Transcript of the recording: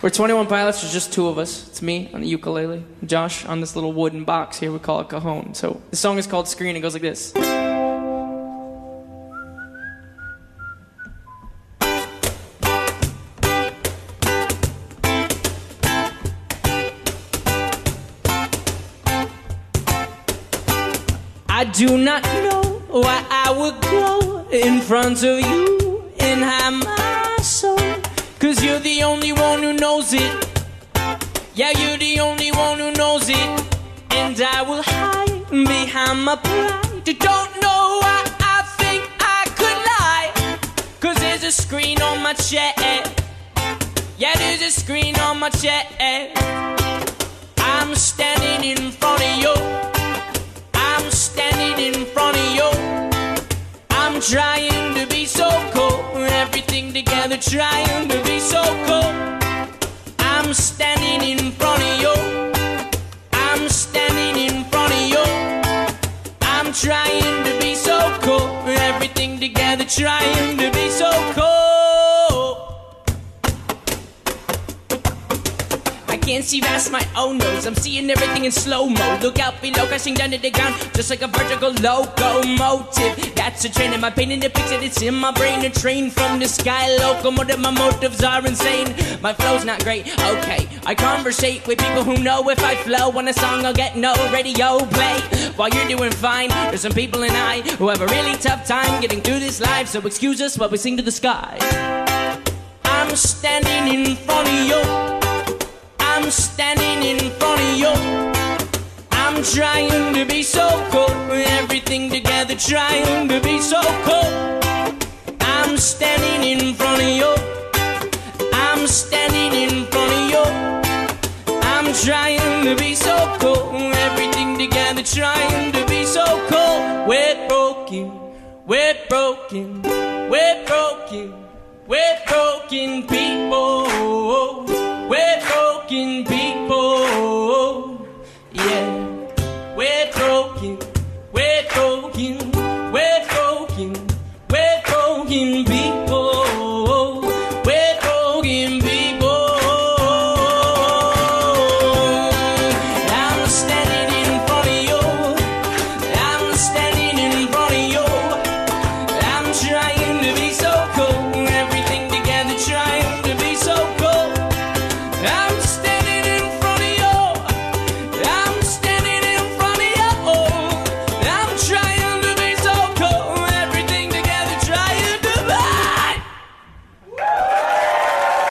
We're 21 Pilots, there's just two of us. It's me on the ukulele, Josh on this little wooden box here we call it cajon. So the song is called Screen, it goes like this. I do not know why I would go in front of you and hide my soul, 'cause you're the only one who knows it. Yeah, you're the only one who knows it. And I will hide behind my pride. You don't know why I think I could lie, 'cause there's a screen on my chest. Yeah, there's a screen on my chest. I'm standing in front of you. I'm standing in front of you. I'm trying to be so cool. Everything together, trying to be so cool. I'm standing in front of you. I'm standing in front of you. I'm trying to be so cool. Everything together, trying to be so cool. I can't see past my own nose. I'm seeing everything in slow-mo. Look out below, crashing down to the ground, just like a vertical locomotive. That's a train in my pain, and the picture that's in my brain. A train from the sky, locomotive. My motives are insane. My flow's not great, okay. I conversate with people who know if I flow on a song, I'll get no radio play. While you're doing fine, there's some people and I who have a really tough time getting through this life. So excuse us while we sing to the sky. I'm standing in front of you. I'm standing in front of you. I'm trying to be so cool. Everything together, trying to be so cool. I'm standing in front of you. I'm standing in front of you. I'm trying to be so cool. Everything together, trying to be so cool. We're broken, we're broken, we're broken, we're broken people.